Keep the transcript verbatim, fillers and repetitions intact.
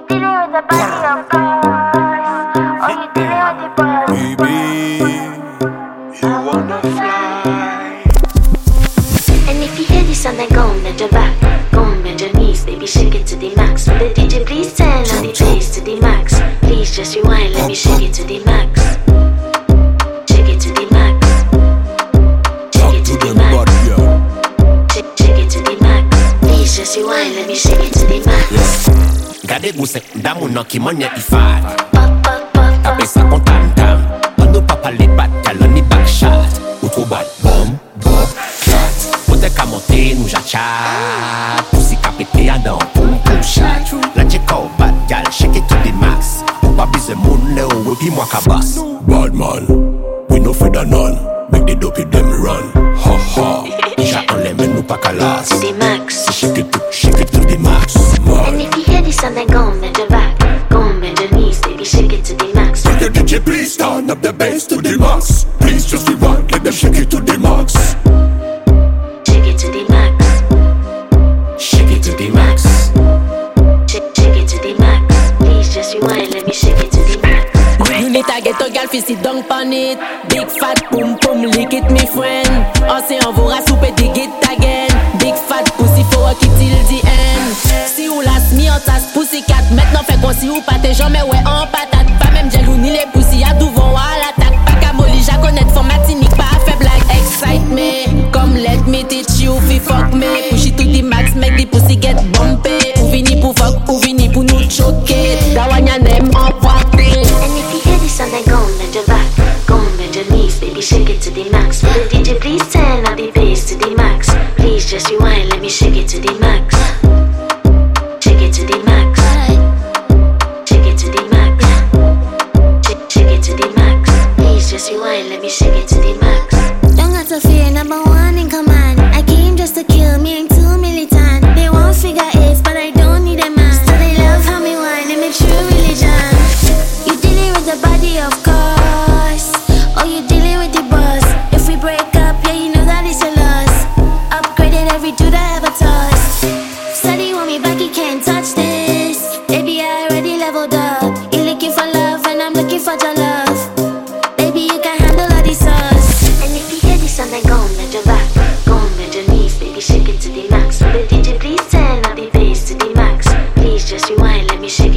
dealing with the body of cars, or you dealing with the boss. Baby, you wanna fly. And if you hear this song, then go and bend your back, go and bend your knees, baby, shake it to the max. Will the D J please turn on the bass to the max? Please just rewind, let me shake it to the max. Shake it to the max. Shake it to the max. Shake, shake it to the max. Please just rewind, let me shake it to the max. Gade gousek, damou nan ki manye ifad. Pop, pop, pop, Tape pop. sa kon tam tam. An nou pa pale bat, kalon ni back shot. Ou tro bat, bom, bom, shot. Pote ka monte nou jachat. Pousi ka pete a dan, poum, poum, chat. La cheka ou bat, gal, shake it to the max. Ou pa bize moun le ou, epi mwa ka bas. Bad man, we no afraid of none. Make the dopey them run. Ha ha. Ija an le men nou pa kalas. To the max. So shake it to, shake it to the max. And if you hear this song, then go and bend your back, go and bend your knees, baby, shake it to the max. Will the D J please turn up the bass to the max? Please just rewind, let them shake it to the max. Shake it to the max. Shake it to the max. Shake, shake it to the max. Please just rewind, let me shake it to the max. You need to get a girl fi sit down pon it. Big fat pum pum, lick it me friend. On se envoie souper dig it again. Big fat pussy faut work it till the end. Si ou las mi en tasse pussycat. Maintenant fait qu'on si ou pas tes jamais ouais en patate. Pas même gel ou ni les pussy à tout vont à l'attaque. Pas qu'à molly, j'a connaître fond matinique. Pas à faire blague, excite me. Come let me teach you fi fuck me. Push it to the max, make the pussy get bumpy. Ou vini pour fuck, ou vini pour nous choquer. Dawanya nem en poitrine. And if you hear this song, then go and bend your back, go and bend your knees, baby, shake it to the max. Will the D J please turn up the bass to the max? Please just rewind, let me shake it to the max. Shake it to the max. Shake it to the max. Shake, shake it to the max. Please just rewind, let me shake it to the max. Don't got to fear, number one in command. I came just to kill, me ain't too militant. They won't figure eight, but I don't need a man. So they love how me whine, and make true religion. You dealing with the body, of course, or you dealing with the boss. If we break up, yeah, you know that it's a loss. Upgraded every dude I ever tossed. Said he want me back, he can't touch this. Baby, I already leveled up. You looking for love, and I'm looking for your love. Baby, you can handle all the sauce. And if you hear this song, then go and bend your back, go and bend your knees, baby, shake it to the max. Will the D J please turn up the bass to the max? Please just rewind, let me shake it